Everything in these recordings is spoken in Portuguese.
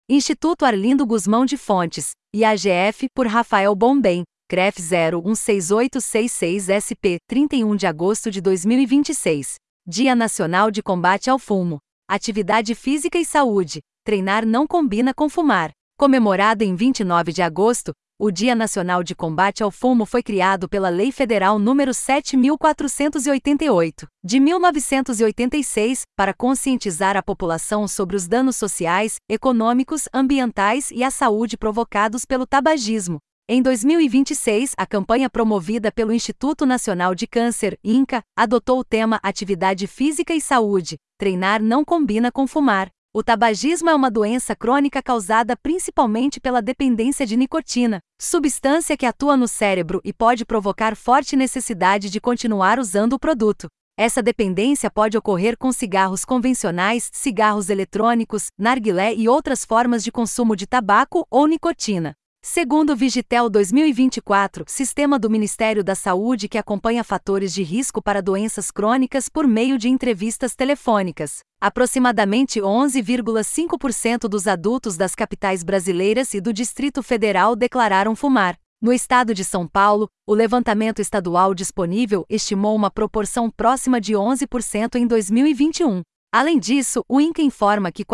Instituto Arlindo Guzmão de Fontes, IAGF, por Rafael Bombem, CREF 016866SP, 31 de agosto de 2026. Dia Nacional de Combate ao Fumo. Atividade Física e Saúde. Treinar não combina com fumar. Comemorado em 29 de agosto, o Dia Nacional de Combate ao Fumo foi criado pela Lei Federal nº 7.488, de 1986, para conscientizar a população sobre os danos sociais, econômicos, ambientais e à saúde provocados pelo tabagismo. Em 2026, a campanha promovida pelo Instituto Nacional de Câncer, INCA, adotou o tema Atividade Física e Saúde. Treinar não combina com fumar. O tabagismo é uma doença crônica causada principalmente pela dependência de nicotina, substância que atua no cérebro e pode provocar forte necessidade de continuar usando o produto. Essa dependência pode ocorrer com cigarros convencionais, cigarros eletrônicos, narguilé e outras formas de consumo de tabaco ou nicotina. Segundo o Vigitel 2024, sistema do Ministério da Saúde que acompanha fatores de risco para doenças crônicas por meio de entrevistas telefônicas, aproximadamente 11,5% dos adultos das capitais brasileiras e do Distrito Federal declararam fumar. No estado de São Paulo, o levantamento estadual disponível estimou uma proporção próxima de 11% em 2021. Além disso, o INCA informa que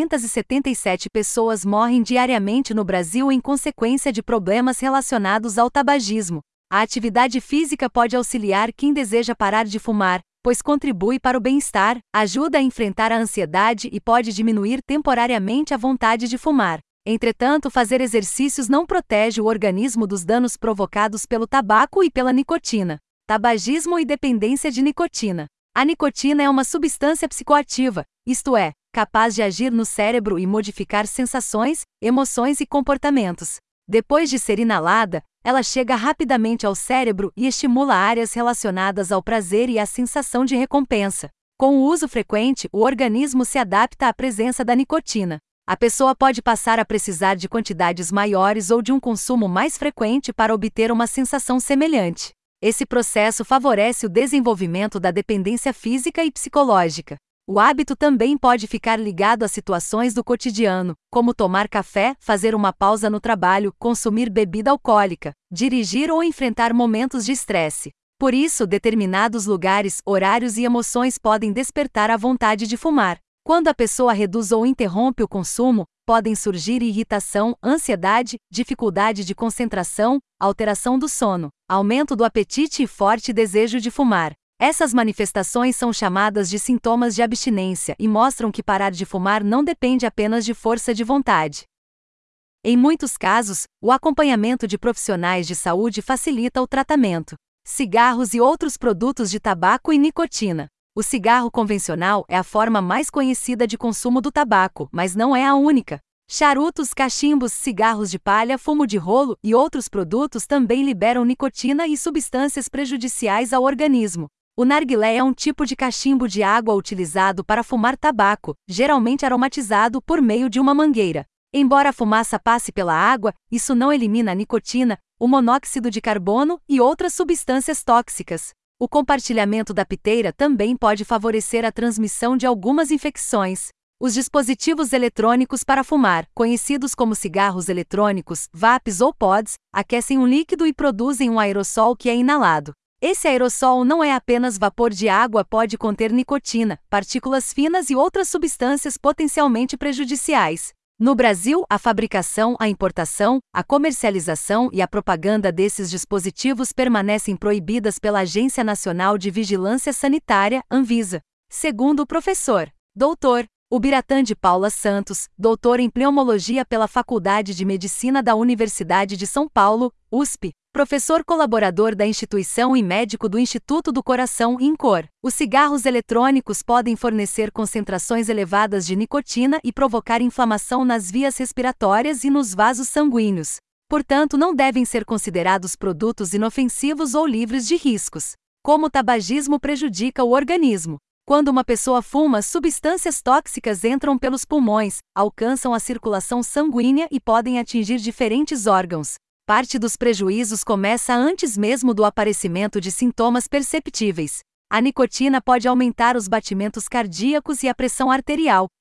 477 pessoas morrem diariamente no Brasil em consequência de problemas relacionados ao tabagismo. A atividade física pode auxiliar quem deseja parar de fumar, pois contribui para o bem-estar, ajuda a enfrentar a ansiedade e pode diminuir temporariamente a vontade de fumar. Entretanto, fazer exercícios não protege o organismo dos danos provocados pelo tabaco e pela nicotina. Tabagismo e dependência de nicotina. A nicotina é uma substância psicoativa, isto é, capaz de agir no cérebro e modificar sensações, emoções e comportamentos. Depois de ser inalada, ela chega rapidamente ao cérebro e estimula áreas relacionadas ao prazer e à sensação de recompensa. Com o uso frequente, o organismo se adapta à presença da nicotina. A pessoa pode passar a precisar de quantidades maiores ou de um consumo mais frequente para obter uma sensação semelhante. Esse processo favorece o desenvolvimento da dependência física e psicológica. O hábito também pode ficar ligado a situações do cotidiano, como tomar café, fazer uma pausa no trabalho, consumir bebida alcoólica, dirigir ou enfrentar momentos de estresse. Por isso, determinados lugares, horários e emoções podem despertar a vontade de fumar. Quando a pessoa reduz ou interrompe o consumo, podem surgir irritação, ansiedade, dificuldade de concentração, alteração do sono, aumento do apetite e forte desejo de fumar. Essas manifestações são chamadas de sintomas de abstinência e mostram que parar de fumar não depende apenas de força de vontade. Em muitos casos, o acompanhamento de profissionais de saúde facilita o tratamento. Cigarros e outros produtos de tabaco e nicotina. O cigarro convencional é a forma mais conhecida de consumo do tabaco, mas não é a única. Charutos, cachimbos, cigarros de palha, fumo de rolo e outros produtos também liberam nicotina e substâncias prejudiciais ao organismo. O narguilé é um tipo de cachimbo de água utilizado para fumar tabaco, geralmente aromatizado por meio de uma mangueira. Embora a fumaça passe pela água, isso não elimina a nicotina, o monóxido de carbono e outras substâncias tóxicas. O compartilhamento da piteira também pode favorecer a transmissão de algumas infecções. Os dispositivos eletrônicos para fumar, conhecidos como cigarros eletrônicos, vapes ou pods, aquecem um líquido e produzem um aerossol que é inalado. Esse aerossol não é apenas vapor de água, pode conter nicotina, partículas finas e outras substâncias potencialmente prejudiciais. No Brasil, a fabricação, a importação, a comercialização e a propaganda desses dispositivos permanecem proibidas pela Agência Nacional de Vigilância Sanitária, Anvisa. Segundo o professor Dr. Ubiratã de Paula Santos, doutor em pneumologia pela Faculdade de Medicina da Universidade de São Paulo, USP, professor colaborador da instituição e médico do Instituto do Coração, INCOR. Os cigarros eletrônicos podem fornecer concentrações elevadas de nicotina e provocar inflamação nas vias respiratórias e nos vasos sanguíneos. Portanto, não devem ser considerados produtos inofensivos ou livres de riscos. Como o tabagismo prejudica o organismo. Quando uma pessoa fuma, substâncias tóxicas entram pelos pulmões, alcançam a circulação sanguínea e podem atingir diferentes órgãos. Parte dos prejuízos começa antes mesmo do aparecimento de sintomas perceptíveis. A nicotina pode aumentar os batimentos cardíacos e a pressão arterial,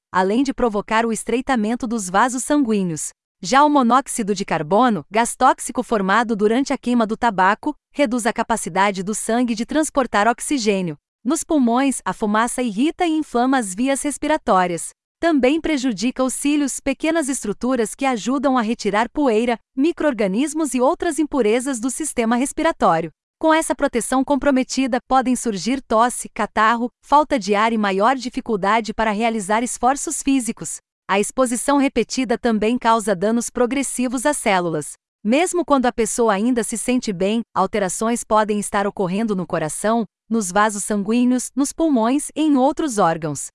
além de provocar o estreitamento dos vasos sanguíneos. Já o monóxido de carbono, gás tóxico formado durante a queima do tabaco, reduz a capacidade do sangue de transportar oxigênio. Nos pulmões, a fumaça irrita e inflama as vias respiratórias. Também prejudica os cílios, pequenas estruturas que ajudam a retirar poeira, micro-organismos e outras impurezas do sistema respiratório. Com essa proteção comprometida, podem surgir tosse, catarro, falta de ar e maior dificuldade para realizar esforços físicos. A exposição repetida também causa danos progressivos às células. Mesmo quando a pessoa ainda se sente bem, alterações podem estar ocorrendo no coração, nos vasos sanguíneos, nos pulmões e em outros órgãos.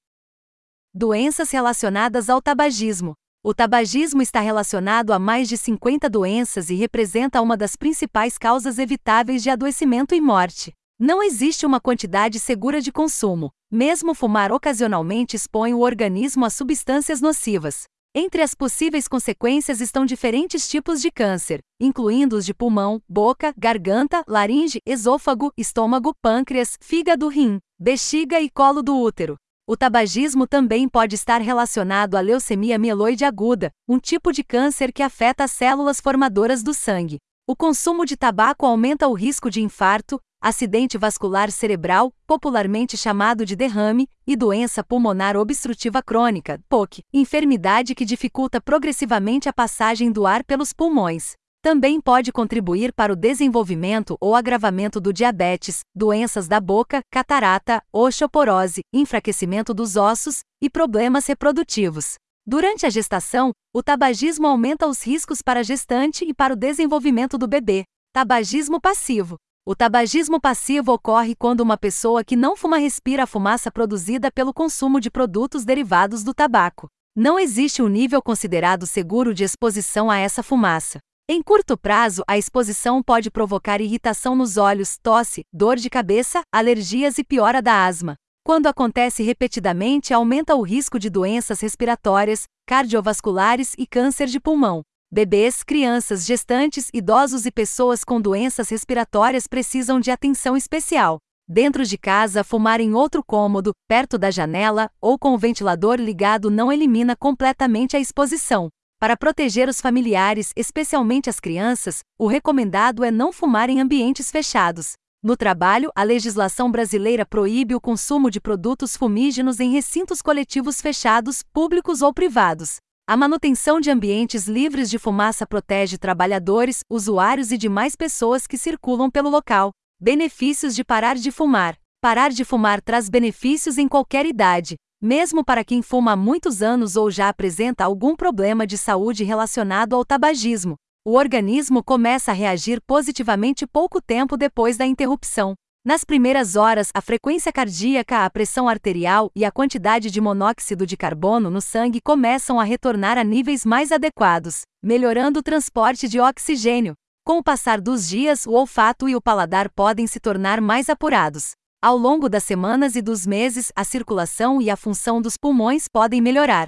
Doenças relacionadas ao tabagismo. O tabagismo está relacionado a mais de 50 doenças e representa uma das principais causas evitáveis de adoecimento e morte. Não existe uma quantidade segura de consumo. Mesmo fumar ocasionalmente expõe o organismo a substâncias nocivas. Entre as possíveis consequências estão diferentes tipos de câncer, incluindo os de pulmão, boca, garganta, laringe, esôfago, estômago, pâncreas, fígado, rim, bexiga e colo do útero. O tabagismo também pode estar relacionado à leucemia mieloide aguda, um tipo de câncer que afeta as células formadoras do sangue. O consumo de tabaco aumenta o risco de infarto, acidente vascular cerebral, popularmente chamado de derrame, e doença pulmonar obstrutiva crônica, POC, enfermidade que dificulta progressivamente a passagem do ar pelos pulmões. Também pode contribuir para o desenvolvimento ou agravamento do diabetes, doenças da boca, catarata, osteoporose, enfraquecimento dos ossos e problemas reprodutivos. Durante a gestação, o tabagismo aumenta os riscos para a gestante e para o desenvolvimento do bebê. Tabagismo passivo. O tabagismo passivo ocorre quando uma pessoa que não fuma respira a fumaça produzida pelo consumo de produtos derivados do tabaco. Não existe um nível considerado seguro de exposição a essa fumaça. Em curto prazo, a exposição pode provocar irritação nos olhos, tosse, dor de cabeça, alergias e piora da asma. Quando acontece repetidamente, aumenta o risco de doenças respiratórias, cardiovasculares e câncer de pulmão. Bebês, crianças, gestantes, idosos e pessoas com doenças respiratórias precisam de atenção especial. Dentro de casa, fumar em outro cômodo, perto da janela, ou com o ventilador ligado não elimina completamente a exposição. Para proteger os familiares, especialmente as crianças, o recomendado é não fumar em ambientes fechados. No trabalho, a legislação brasileira proíbe o consumo de produtos fumígenos em recintos coletivos fechados, públicos ou privados. A manutenção de ambientes livres de fumaça protege trabalhadores, usuários e demais pessoas que circulam pelo local. Benefícios de parar de fumar. Parar de fumar traz benefícios em qualquer idade. Mesmo para quem fuma há muitos anos ou já apresenta algum problema de saúde relacionado ao tabagismo, o organismo começa a reagir positivamente pouco tempo depois da interrupção. Nas primeiras horas, a frequência cardíaca, a pressão arterial e a quantidade de monóxido de carbono no sangue começam a retornar a níveis mais adequados, melhorando o transporte de oxigênio. Com o passar dos dias, o olfato e o paladar podem se tornar mais apurados. Ao longo das semanas e dos meses, a circulação e a função dos pulmões podem melhorar.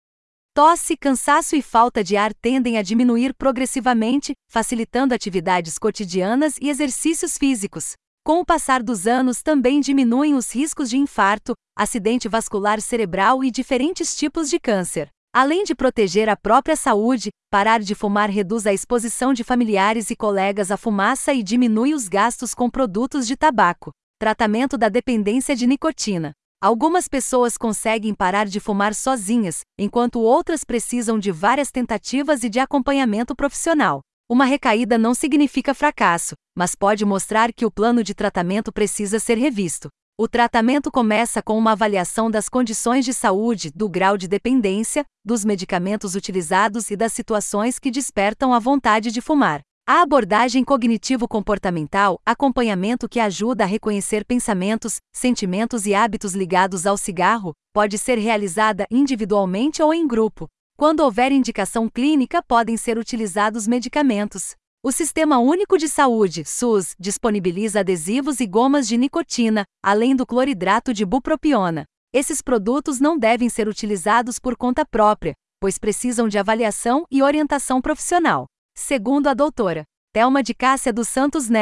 Tosse, cansaço e falta de ar tendem a diminuir progressivamente, facilitando atividades cotidianas e exercícios físicos. Com o passar dos anos, também diminuem os riscos de infarto, acidente vascular cerebral e diferentes tipos de câncer. Além de proteger a própria saúde, parar de fumar reduz a exposição de familiares e colegas à fumaça e diminui os gastos com produtos de tabaco. Tratamento da dependência de nicotina. Algumas pessoas conseguem parar de fumar sozinhas, enquanto outras precisam de várias tentativas e de acompanhamento profissional. Uma recaída não significa fracasso, mas pode mostrar que o plano de tratamento precisa ser revisto. O tratamento começa com uma avaliação das condições de saúde, do grau de dependência, dos medicamentos utilizados e das situações que despertam a vontade de fumar. A abordagem cognitivo-comportamental, acompanhamento que ajuda a reconhecer pensamentos, sentimentos e hábitos ligados ao cigarro, pode ser realizada individualmente ou em grupo. Quando houver indicação clínica, podem ser utilizados medicamentos. O Sistema Único de Saúde, SUS, disponibiliza adesivos e gomas de nicotina, além do cloridrato de bupropiona. Esses produtos não devem ser utilizados por conta própria, pois precisam de avaliação e orientação profissional. Segundo a doutora Thelma de Cássia dos Santos Neri,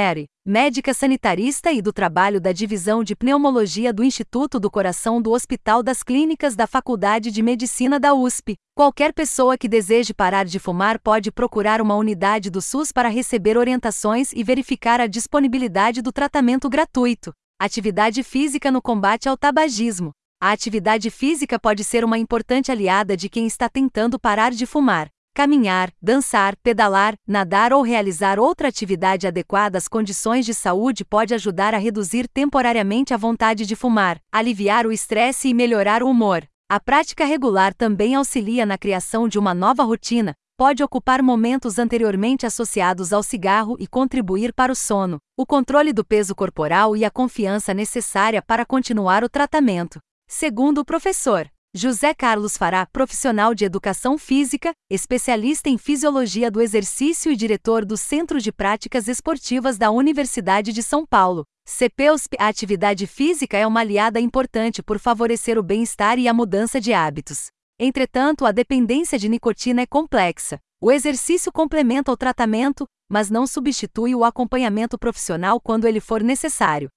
médica sanitarista e do trabalho da Divisão de Pneumologia do Instituto do Coração do Hospital das Clínicas da Faculdade de Medicina da USP. Qualquer pessoa que deseje parar de fumar pode procurar uma unidade do SUS para receber orientações e verificar a disponibilidade do tratamento gratuito. Atividade física no combate ao tabagismo. A atividade física pode ser uma importante aliada de quem está tentando parar de fumar. Caminhar, dançar, pedalar, nadar ou realizar outra atividade adequada às condições de saúde pode ajudar a reduzir temporariamente a vontade de fumar, aliviar o estresse e melhorar o humor. A prática regular também auxilia na criação de uma nova rotina, pode ocupar momentos anteriormente associados ao cigarro e contribuir para o sono, o controle do peso corporal e a confiança necessária para continuar o tratamento. Segundo o professor José Carlos Fará, profissional de educação física, especialista em fisiologia do exercício e diretor do Centro de Práticas Esportivas da Universidade de São Paulo, CPUSP, a atividade física é uma aliada importante por favorecer o bem-estar e a mudança de hábitos. Entretanto, a dependência de nicotina é complexa. O exercício complementa o tratamento, mas não substitui o acompanhamento profissional quando ele for necessário.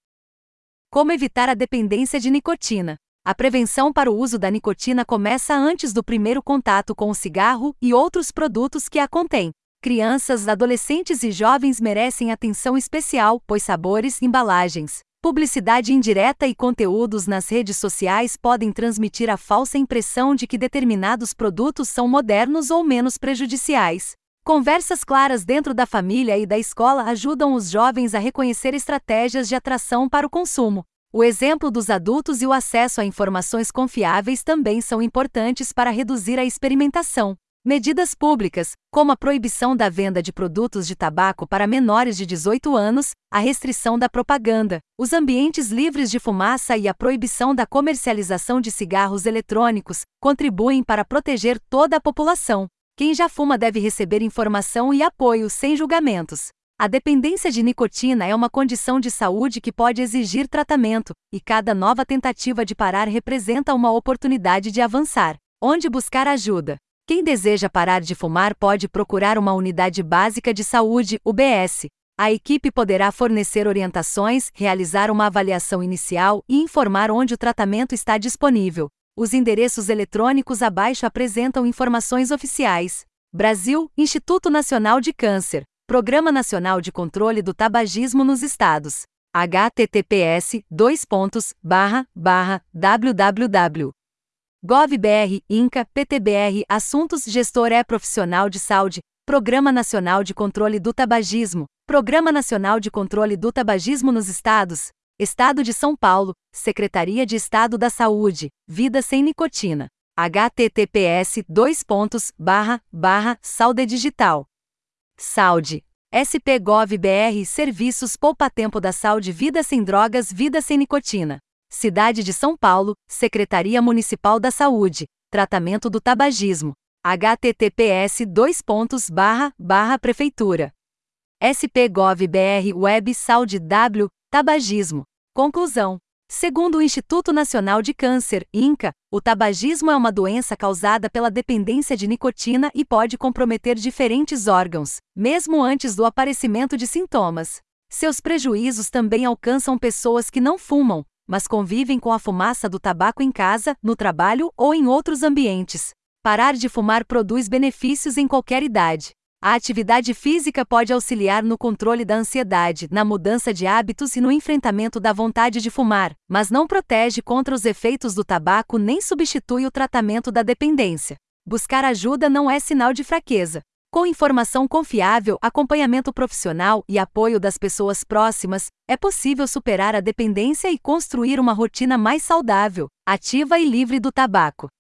Como evitar a dependência de nicotina? A prevenção para o uso da nicotina começa antes do primeiro contato com o cigarro e outros produtos que a contêm. Crianças, adolescentes e jovens merecem atenção especial, pois sabores, embalagens, publicidade indireta e conteúdos nas redes sociais podem transmitir a falsa impressão de que determinados produtos são modernos ou menos prejudiciais. Conversas claras dentro da família e da escola ajudam os jovens a reconhecer estratégias de atração para o consumo. O exemplo dos adultos e o acesso a informações confiáveis também são importantes para reduzir a experimentação. Medidas públicas, como a proibição da venda de produtos de tabaco para menores de 18 anos, a restrição da propaganda, os ambientes livres de fumaça e a proibição da comercialização de cigarros eletrônicos, contribuem para proteger toda a população. Quem já fuma deve receber informação e apoio sem julgamentos. A dependência de nicotina é uma condição de saúde que pode exigir tratamento, e cada nova tentativa de parar representa uma oportunidade de avançar. Onde buscar ajuda? Quem deseja parar de fumar pode procurar uma unidade básica de saúde, UBS. A equipe poderá fornecer orientações, realizar uma avaliação inicial e informar onde o tratamento está disponível. Os endereços eletrônicos abaixo apresentam informações oficiais. Brasil, Instituto Nacional de Câncer. Programa Nacional de Controle do Tabagismo nos Estados. https://www.gov.br INCA PTBR Assuntos Gestor é profissional de saúde. Programa Nacional de Controle do Tabagismo. Programa Nacional de Controle do Tabagismo nos Estados. Estado de São Paulo. Secretaria de Estado da Saúde. Vida sem nicotina. https://saúde digital. Saúde. SP-Gov.br Serviços Poupa-Tempo da Saúde Vida Sem Drogas Vida Sem Nicotina. Cidade de São Paulo, Secretaria Municipal da Saúde, Tratamento do Tabagismo. https://prefeitura. SP-Gov.br Web Saúde W, Tabagismo. Conclusão. Segundo o Instituto Nacional de Câncer, INCA, o tabagismo é uma doença causada pela dependência de nicotina e pode comprometer diferentes órgãos, mesmo antes do aparecimento de sintomas. Seus prejuízos também alcançam pessoas que não fumam, mas convivem com a fumaça do tabaco em casa, no trabalho ou em outros ambientes. Parar de fumar produz benefícios em qualquer idade. A atividade física pode auxiliar no controle da ansiedade, na mudança de hábitos e no enfrentamento da vontade de fumar, mas não protege contra os efeitos do tabaco nem substitui o tratamento da dependência. Buscar ajuda não é sinal de fraqueza. Com informação confiável, acompanhamento profissional e apoio das pessoas próximas, é possível superar a dependência e construir uma rotina mais saudável, ativa e livre do tabaco.